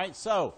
right, so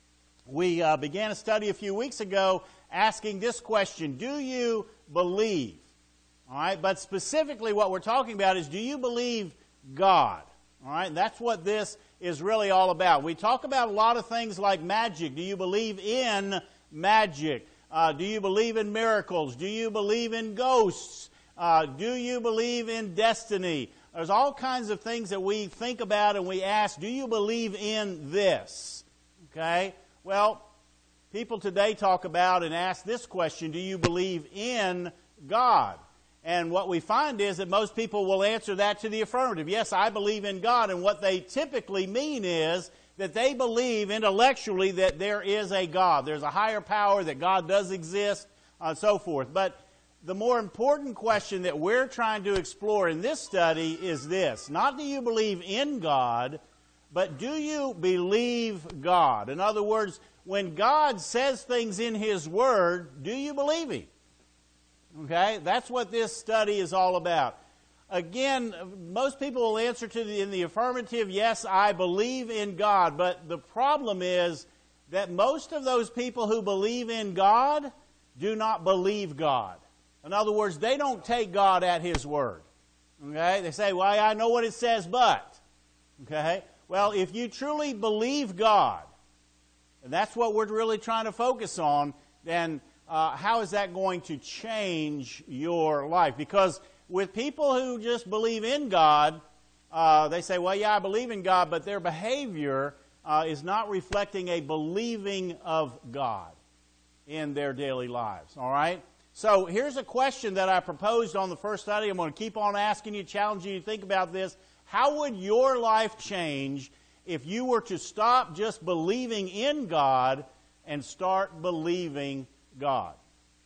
we began a study a few weeks ago asking this question: do you believe? All right, but specifically what we're talking about is, do you believe God? All right, that's what this is really all about. We talk about a lot of things like magic. Do you believe in magic? Do you believe in miracles? Do you believe in ghosts? Do you believe in destiny? There's all kinds of things that we think about and we ask, do you believe in this? Okay? Well, people today talk about and ask this question: do you believe in God? And what we find is that most people will answer that to the affirmative. Yes, I believe in God. And what they typically mean is that they believe intellectually that there is a God. There's a higher power, that God does exist, and so forth. But the more important question that we're trying to explore in this study is this: not do you believe in God, but do you believe God? In other words, when God says things in His Word, do you believe Him? Okay, that's what this study is all about. Again, most people will answer in the affirmative, yes, I believe in God. But the problem is that most of those people who believe in God do not believe God. In other words, they don't take God at His word. Okay, they say, well, I know what it says, but. Okay, well, if you truly believe God, and that's what we're really trying to focus on, then how is that going to change your life? Because with people who just believe in God, they say, well, yeah, I believe in God, but their behavior is not reflecting a believing of God in their daily lives. All right? So here's a question that I proposed on the first study. I'm going to keep on asking you, challenging you to think about this. How would your life change if you were to stop just believing in God and start believing God?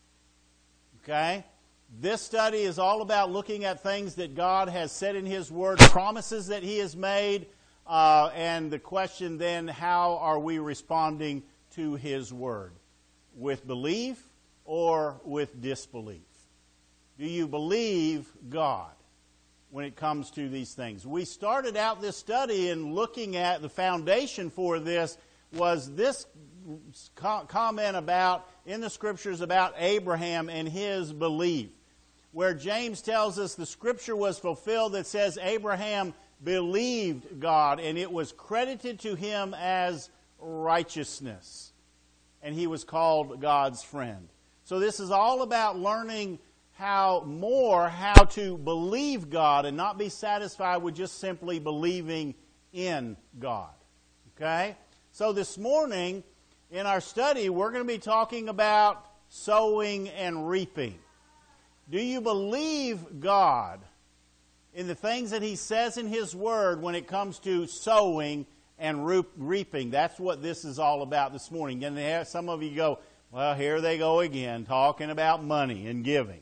Okay? This study is all about looking at things that God has said in His Word, promises that He has made, and the question then, how are we responding to His Word? With belief or with disbelief? Do you believe God when it comes to these things? We started out this study in looking at the foundation for this was this comment about, in the Scriptures, about Abraham and his belief, where James tells us the Scripture was fulfilled that says Abraham believed God and it was credited to him as righteousness, and he was called God's friend. So this is all about learning how to believe God and not be satisfied with just simply believing in God. Okay? So this morning in our study, we're going to be talking about sowing and reaping. Do you believe God in the things that He says in His Word when it comes to sowing and reaping? That's what this is all about this morning. And some of you go, well, here they go again, talking about money and giving.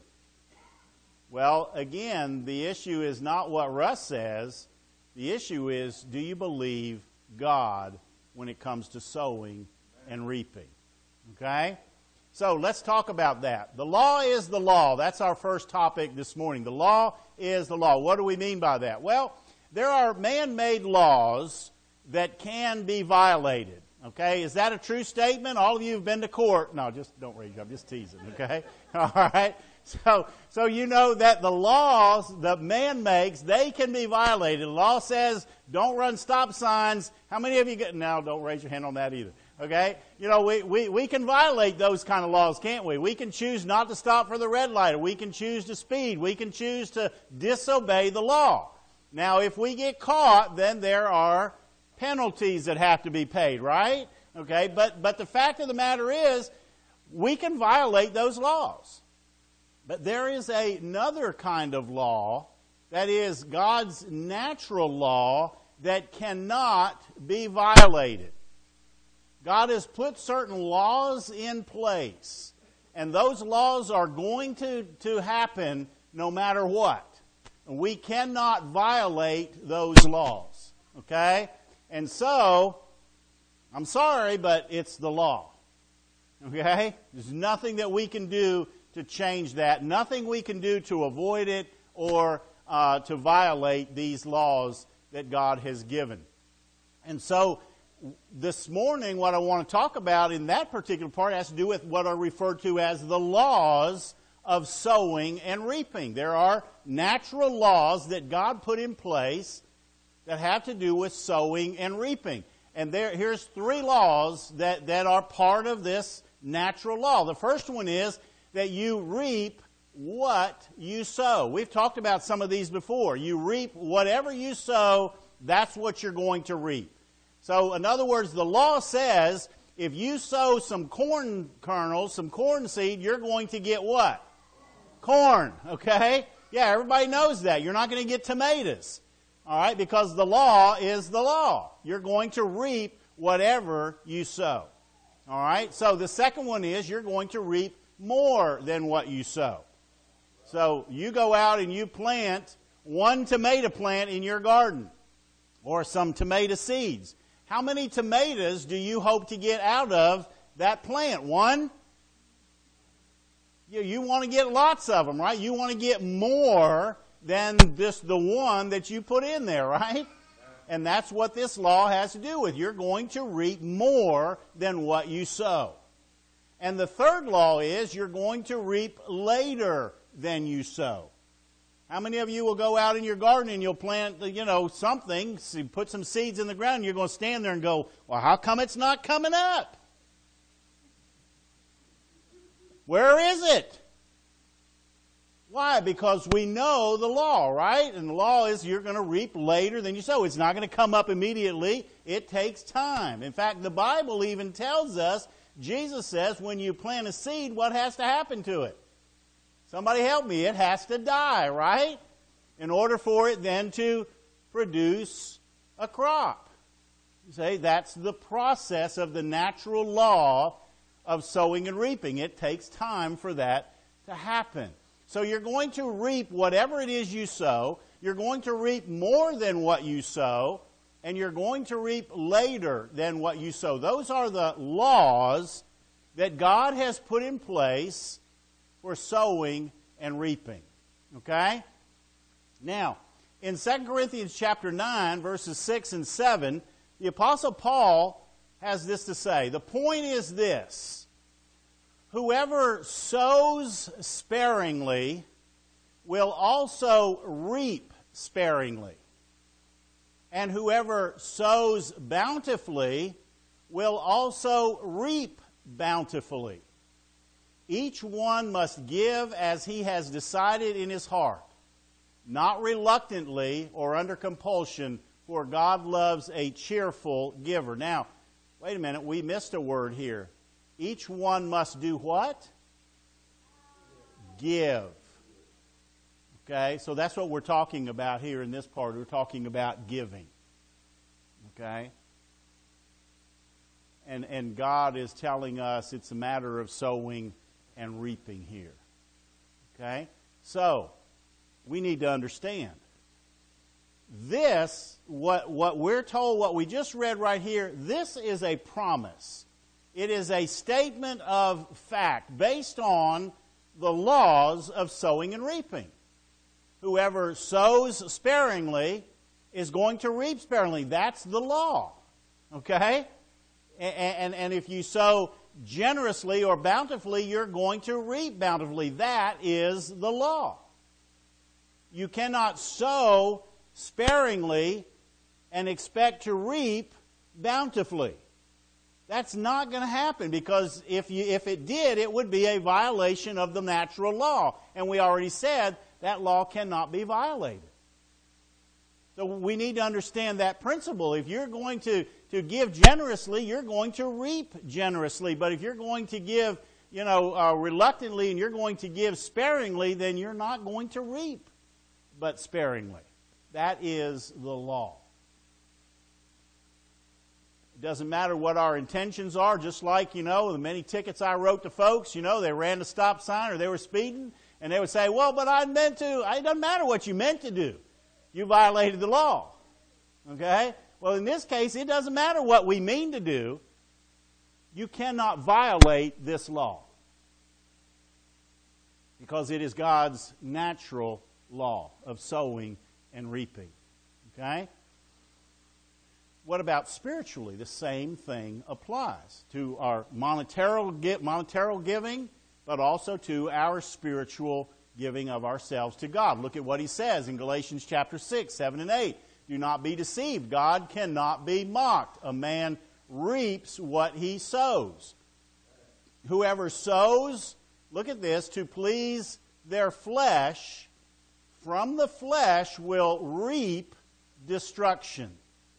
Well, again, the issue is not what Russ says. The issue is, do you believe God when it comes to sowing and reaping? Okay? So let's talk about that. The law is the law. That's our first topic this morning. The law is the law. What do we mean by that? Well, there are man-made laws that can be violated. Okay? Is that a true statement? All of you have been to court. No, just don't raise your hand. I'm just teasing. Okay? All right? So you know that the laws that man makes, they can be violated. The law says, don't run stop signs. How many of you get... No, don't raise your hand on that either. Okay? You know, we can violate those kind of laws, can't we? We can choose not to stop for the red light, or we can choose to speed. We can choose to disobey the law. Now, if we get caught, then there are penalties that have to be paid, right? Okay? But the fact of the matter is, we can violate those laws. But there is another kind of law, that is God's natural law, that cannot be violated. God has put certain laws in place, and those laws are going to happen no matter what. We cannot violate those laws. Okay? And so, I'm sorry, but it's the law. Okay? There's nothing that we can do to change that. Nothing we can do to avoid it or to violate these laws that God has given. And so, this morning, what I want to talk about in that particular part has to do with what are referred to as the laws of sowing and reaping. There are natural laws that God put in place that have to do with sowing and reaping. And here's 3 laws that are part of this natural law. The first one is that you reap what you sow. We've talked about some of these before. You reap whatever you sow, that's what you're going to reap. So, in other words, the law says if you sow some corn kernels, some corn seed, you're going to get what? Corn, okay? Yeah, everybody knows that. You're not going to get tomatoes, all right, because the law is the law. You're going to reap whatever you sow, all right? So the second one is you're going to reap more than what you sow. So you go out and you plant 1 tomato plant in your garden or some tomato seeds. How many tomatoes do you hope to get out of that plant? 1? You want to get lots of them, right? You want to get more than just the 1 that you put in there, right? And that's what this law has to do with. You're going to reap more than what you sow. And the third law is you're going to reap later than you sow. How many of you will go out in your garden and you'll plant, something, so put some seeds in the ground, and you're going to stand there and go, well, how come it's not coming up? Where is it? Why? Because we know the law, right? And the law is you're going to reap later than you sow. It's not going to come up immediately. It takes time. In fact, the Bible even tells us, Jesus says, when you plant a seed, what has to happen to it? Somebody help me. It has to die, right? In order for it then to produce a crop. You say that's the process of the natural law of sowing and reaping. It takes time for that to happen. So you're going to reap whatever it is you sow. You're going to reap more than what you sow. And you're going to reap later than what you sow. Those are the laws that God has put in place for sowing and reaping. Okay? Now, in 2 Corinthians chapter 9, verses 6 and 7, the Apostle Paul has this to say. The point is this: whoever sows sparingly will also reap sparingly. And whoever sows bountifully will also reap bountifully. Each one must give as he has decided in his heart, not reluctantly or under compulsion, for God loves a cheerful giver. Now, wait a minute, we missed a word here. Each one must do what? Give. Okay, so that's what we're talking about here in this part. We're talking about giving. Okay? And God is telling us it's a matter of sowing and reaping here. Okay? So, we need to understand. This, what we're told, what we just read right here, this is a promise. It is a statement of fact based on the laws of sowing and reaping. Whoever sows sparingly is going to reap sparingly. That's the law. Okay? And if you sow generously or bountifully, you're going to reap bountifully. That is the law. You cannot sow sparingly and expect to reap bountifully. That's not going to happen, because if it did, it would be a violation of the natural law. And we already said that law cannot be violated. So we need to understand that principle. If you're going to give generously, you're going to reap generously. But if you're going to give, reluctantly, and you're going to give sparingly, then you're not going to reap but sparingly. That is the law. It doesn't matter what our intentions are, just like, the many tickets I wrote to folks, they ran the stop sign or they were speeding, and they would say, well, but I meant to. It doesn't matter what you meant to do. You violated the law. Okay? Well, in this case, it doesn't matter what we mean to do. You cannot violate this law, because it is God's natural law of sowing and reaping. Okay? what about spiritually? The same thing applies to our monetary giving, but also to our spiritual giving of ourselves to God. Look at what he says in Galatians chapter 6, 7 and 8. Do not be deceived. God cannot be mocked. A man reaps what he sows. Whoever sows, look at this, to please their flesh, from the flesh will reap destruction.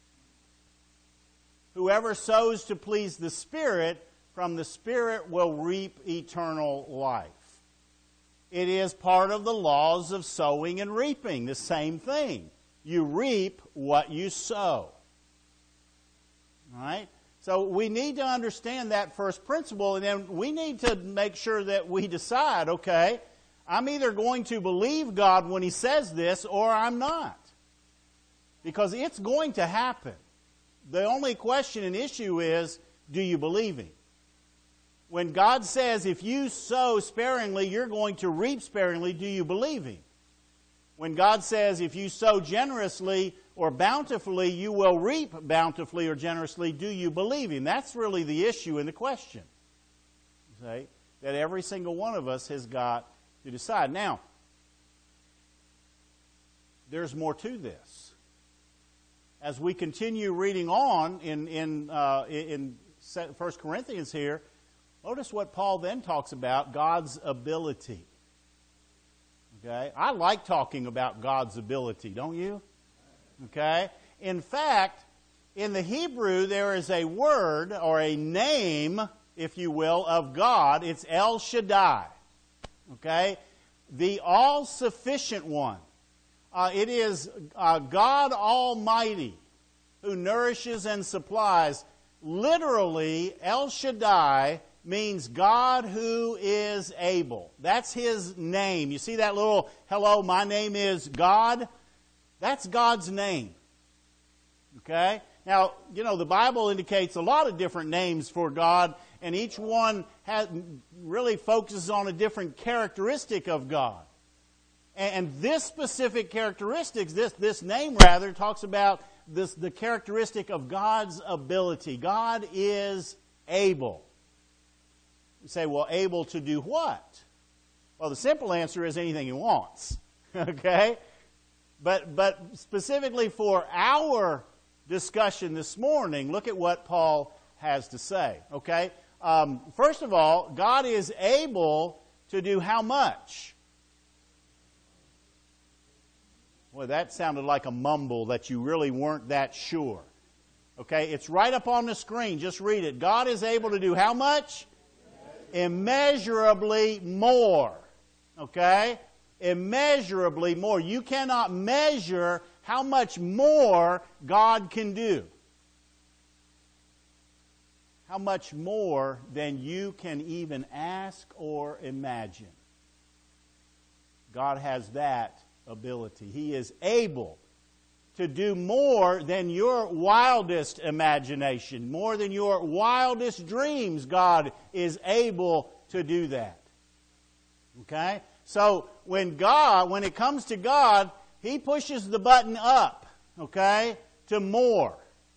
Whoever sows to please the Spirit, from the Spirit will reap eternal life. It is part of the laws of sowing and reaping, the same thing. You reap what you sow. All right? So we need to understand that first principle, and then we need to make sure that we decide, okay, I'm either going to believe God when He says this, or I'm not. Because it's going to happen. The only question and issue is, do you believe Him? When God says, if you sow sparingly, you're going to reap sparingly, do you believe Him? When God says, if you sow generously or bountifully, you will reap bountifully or generously, do you believe Him? That's really the issue and the question. See? That every single one of us has got to decide. Now, there's more to this. As we continue reading on in 1 Corinthians here, notice what Paul then talks about, God's ability. Okay? I like talking about God's ability, don't you? Okay? In fact, in the Hebrew, there is a word or a name, if you will, of God. It's El Shaddai. Okay? The all-sufficient one. It is God Almighty who nourishes and supplies. Literally, El Shaddai means God who is able. That's His name. You see that little, hello, my name is God? That's God's name. Okay? Now, you know, the Bible indicates a lot of different names for God, and each one really focuses on a different characteristic of God. And this specific characteristic, this name rather, talks about the characteristic of God's ability. God is able. You say, well, able to do what? Well, the simple answer is anything He wants. Okay? But specifically for our discussion this morning, look at what Paul has to say. Okay? First of all, God is able to do how much? Well, that sounded like a mumble that you really weren't that sure. Okay? It's right up on the screen. Just read it. God is able to do how much? Immeasurably more. Okay? Immeasurably more. You cannot measure how much more God can do. How much more than you can even ask or imagine. God has that ability. He is able to do more than your wildest imagination, more than your wildest dreams. God is able to do that. Okay? So when it comes to God, He pushes the button up, okay, to more.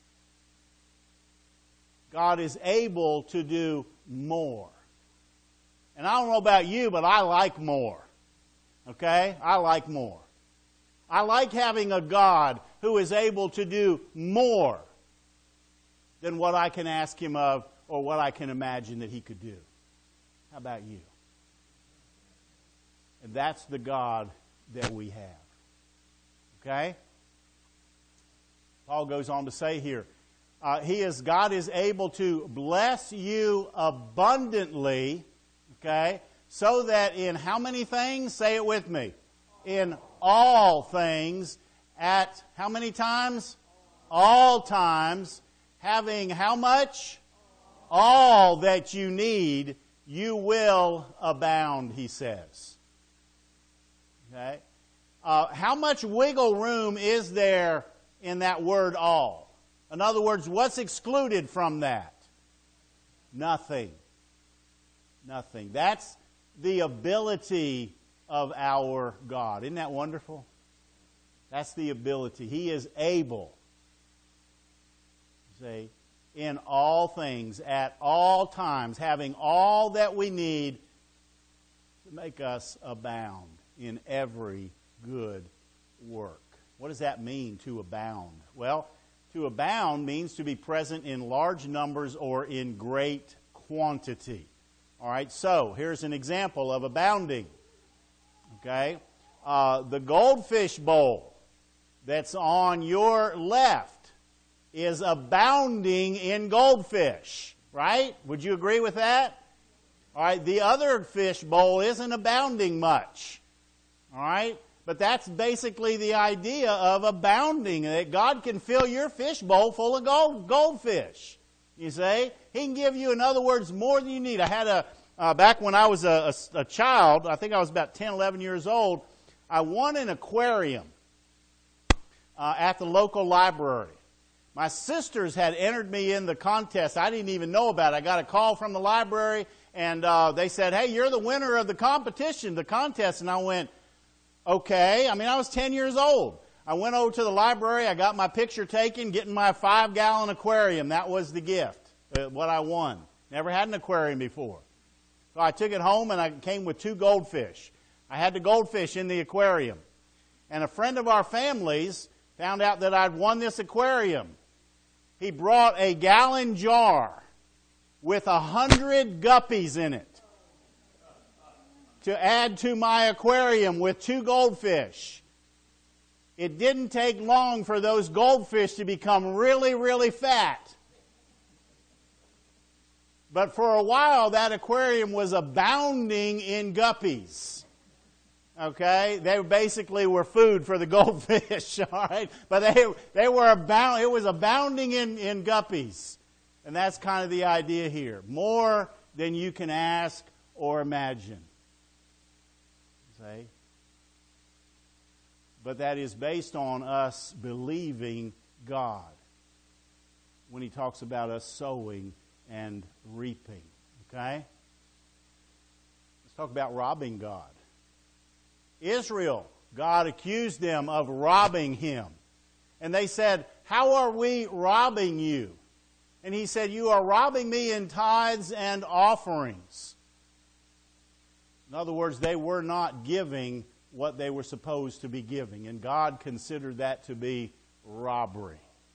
God is able to do more. And I don't know about you, but I like more. Okay? I like more. I like having a God who is able to do more than what I can ask Him of or what I can imagine that He could do. How about you? And that's the God that we have. Okay? Paul goes on to say here, God is able to bless you abundantly, okay, so that in how many things? Say it with me. In all things, at how many times? All times, having how much? All that you need, you will abound, he says. Okay? How much wiggle room is there in that word all? In other words, what's excluded from that? Nothing. Nothing. That's the ability of our God. Isn't that wonderful? That's the ability. He is able See? In all things, at all times, having all that we need to make us abound in every good work. What does that mean, to abound? Well, to abound means to be present in large numbers or in great quantity. All right, so here's an example of abounding. Okay, the goldfish bowl that's on your left is abounding in goldfish, right? Would you agree with that? All right, the other fish bowl isn't abounding much. All right, but that's basically the idea of abounding, that God can fill your fish bowl full of goldfish. You see? He can give you, in other words, more than you need. I had back when I was a child, I think I was about 10, 11 years old, I won an aquarium at the local library. My sisters had entered me in the contest. I didn't even know about it. I got a call from the library, and they said, "Hey, you're the winner of the competition, the contest." And I went, okay. I mean, I was 10 years old. I went over to the library. I got my picture taken, getting my 5-gallon aquarium. That was the gift, what I won. Never had an aquarium before. So I took it home, and I came with 2 goldfish. I had the goldfish in the aquarium. And a friend of our family's found out that I'd won this aquarium. He brought a gallon jar with 100 guppies in it to add to my aquarium with 2 goldfish. It didn't take long for those goldfish to become really, really fat. But for a while, that aquarium was abounding in guppies. Okay? They basically were food for the goldfish, all right? But they were it was abounding in guppies. And that's kind of the idea here. More than you can ask or imagine. See? But that is based on us believing God when He talks about us sowing and reaping. Okay? Let's talk about robbing God. Israel, God accused them of robbing Him. And they said, "How are we robbing you?" And He said, "You are robbing me in tithes and offerings." In other words, they were not giving what they were supposed to be giving. And God considered that to be robbery.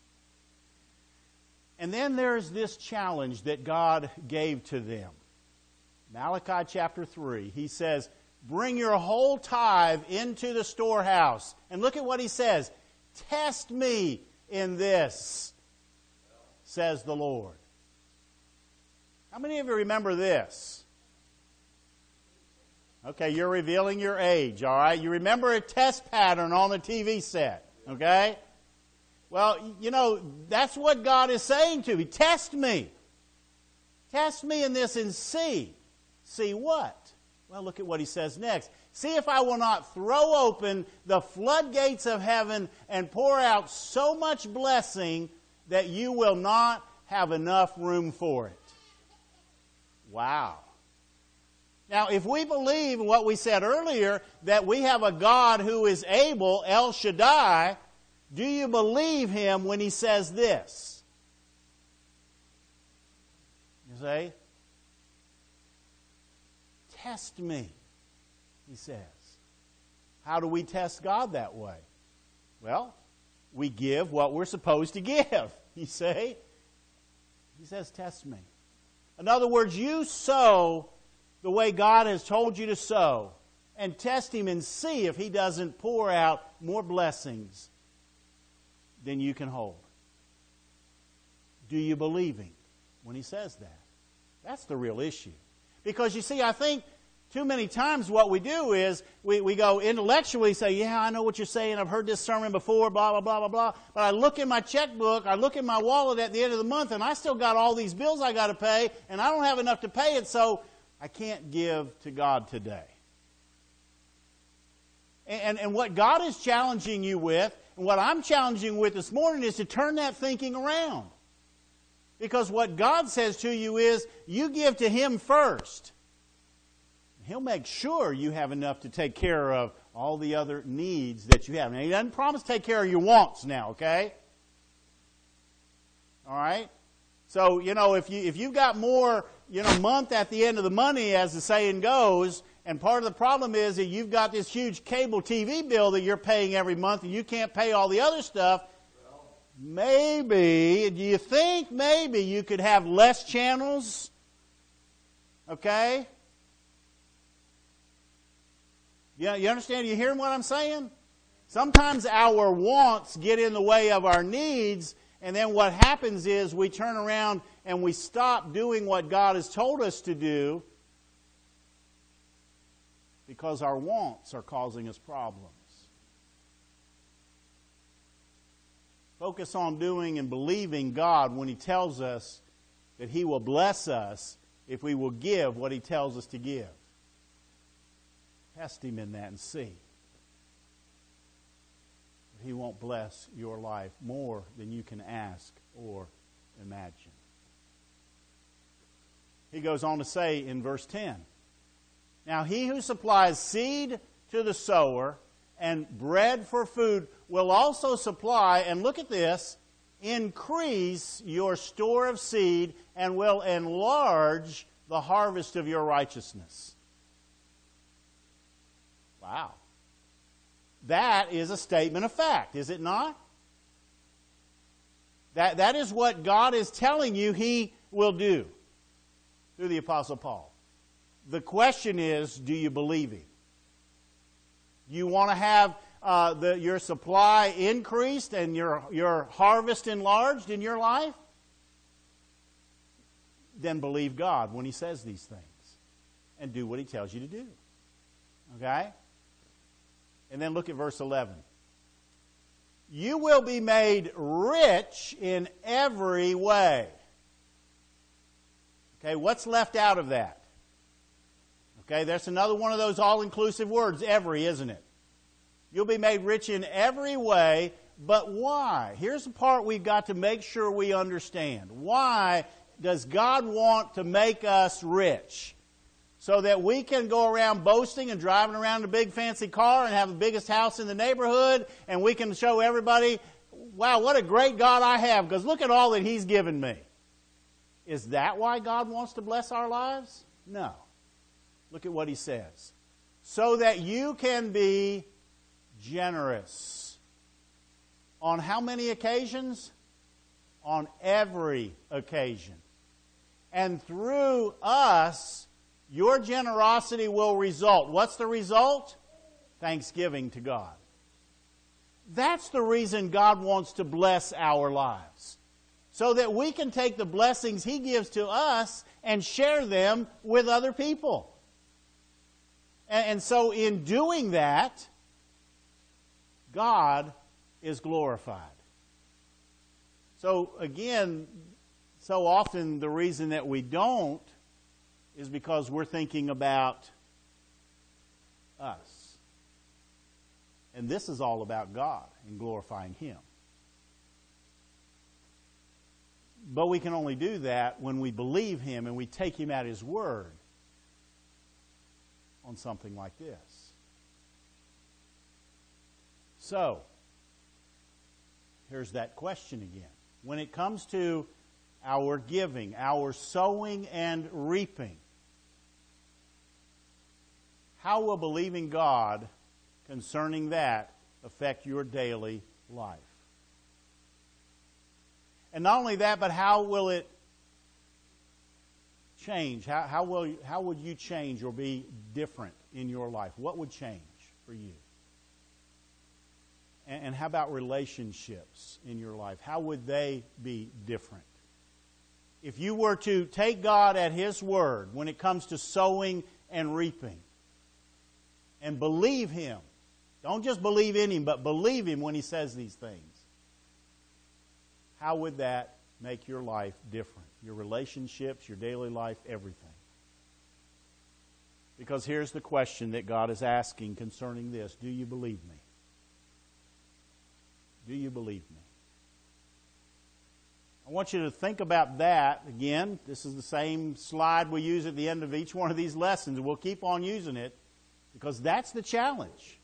And then there's this challenge that God gave to them. Malachi chapter 3, He says, "Bring your whole tithe into the storehouse." And look at what He says. "Test me in this, says the Lord." How many of you remember this? Okay, you're revealing your age, all right? You remember a test pattern on the TV set, okay? Well, you know, that's what God is saying to me. Test me. Test me in this and see. See what? Well, look at what He says next. "See if I will not throw open the floodgates of heaven and pour out so much blessing that you will not have enough room for it." Wow. Now, if we believe what we said earlier, that we have a God who is able, El Shaddai, do you believe Him when He says this? You say, "Test me," He says. How do we test God that way? Well, we give what we're supposed to give, you say. He says, "Test me." In other words, you sow the way God has told you to sow, and test Him and see if He doesn't pour out more blessings than you can hold. Do you believe Him when He says that? That's the real issue. Because you see, I think too many times what we do is we go intellectually say, "Yeah, I know what you're saying. I've heard this sermon before, blah, blah, blah, blah, blah." But I look in my checkbook, I look in my wallet at the end of the month, and I still got all these bills I got to pay, and I don't have enough to pay it, so I can't give to God today. And what God is challenging you with, and what I'm challenging you with this morning, is to turn that thinking around. Because what God says to you is, you give to Him first. He'll make sure you have enough to take care of all the other needs that you have. Now, He doesn't promise to take care of your wants now, okay? All right? So, if you've got more, month at the end of the money, as the saying goes, and part of the problem is that you've got this huge cable TV bill that you're paying every month and you can't pay all the other stuff, maybe, do you think maybe you could have less channels? Okay? You understand? You hearing what I'm saying? Sometimes our wants get in the way of our needs, and then what happens is we turn around and we stop doing what God has told us to do because our wants are causing us problems. Focus on doing and believing God when He tells us that He will bless us if we will give what He tells us to give. Test Him in that and see. He won't bless your life more than you can ask or imagine. He goes on to say in verse 10, "Now he who supplies seed to the sower and bread for food will also supply," and look at this, "increase your store of seed and will enlarge the harvest of your righteousness." Wow. That is a statement of fact, is it not? That is what God is telling you He will do through the Apostle Paul. The question is, do you believe Him? You want to have your supply increased and your harvest enlarged in your life? Then believe God when He says these things and do what He tells you to do. Okay? And then look at verse 11. "You will be made rich in every way." Okay, what's left out of that? Okay, that's another one of those all-inclusive words, every, isn't it? You'll be made rich in every way, but why? Here's the part we've got to make sure we understand. Why does God want to make us rich? So that we can go around boasting and driving around in a big fancy car and have the biggest house in the neighborhood, and we can show everybody, wow, what a great God I have, because look at all that He's given me. Is that why God wants to bless our lives? No. Look at what He says. So that you can be generous. On how many occasions? On every occasion. And through us, your generosity will result. What's the result? Thanksgiving to God. That's the reason God wants to bless our lives. So that we can take the blessings He gives to us and share them with other people. And so in doing that, God is glorified. So again, so often the reason that we don't is because we're thinking about us. And this is all about God and glorifying Him. But we can only do that when we believe Him and we take Him at His word on something like this. So, here's that question again. When it comes to our giving, our sowing and reaping, how will believing God concerning that affect your daily life? And not only that, but how will it change? How would you change or be different in your life? What would change for you? And how about relationships in your life? How would they be different? If you were to take God at His word when it comes to sowing and reaping, and believe Him. Don't just believe in Him, but believe Him when He says these things. How would that make your life different? Your relationships, your daily life, everything. Because here's the question that God is asking concerning this. Do you believe me? Do you believe me? I want you to think about that again. This is the same slide we use at the end of each one of these lessons. We'll keep on using it. Because that's the challenge.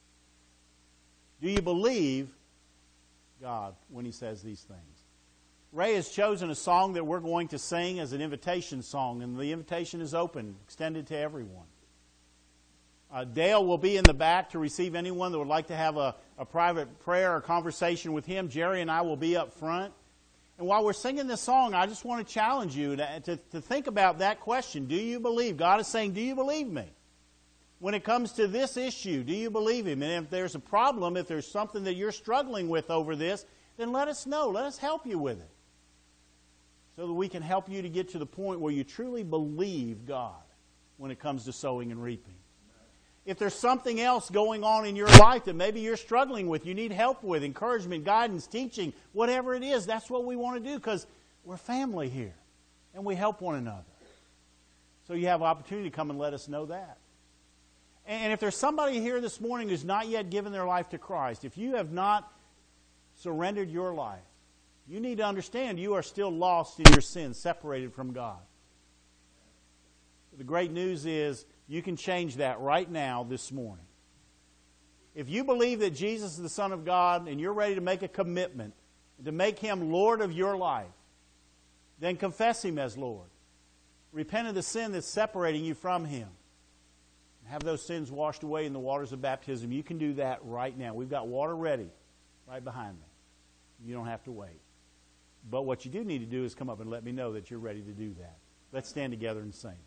Do you believe God when He says these things? Ray has chosen a song that we're going to sing as an invitation song, and the invitation is open, extended to everyone. Dale will be in the back to receive anyone that would like to have a private prayer or conversation with him. Jerry and I will be up front. And while we're singing this song, I just want to challenge you to think about that question. Do you believe? God is saying, do you believe me? When it comes to this issue, do you believe Him? And if there's a problem, if there's something that you're struggling with over this, then let us know. Let us help you with it. So that we can help you to get to the point where you truly believe God when it comes to sowing and reaping. If there's something else going on in your life that maybe you're struggling with, you need help with, encouragement, guidance, teaching, whatever it is, that's what we want to do because we're family here and we help one another. So you have opportunity to come and let us know that. And if there's somebody here this morning who's not yet given their life to Christ, if you have not surrendered your life, you need to understand you are still lost in your sins, separated from God. The great news is you can change that right now this morning. If you believe that Jesus is the Son of God and you're ready to make a commitment to make Him Lord of your life, then confess Him as Lord. Repent of the sin that's separating you from Him. Have those sins washed away in the waters of baptism. You can do that right now. We've got water ready right behind me. You don't have to wait. But what you do need to do is come up and let me know that you're ready to do that. Let's stand together and sing.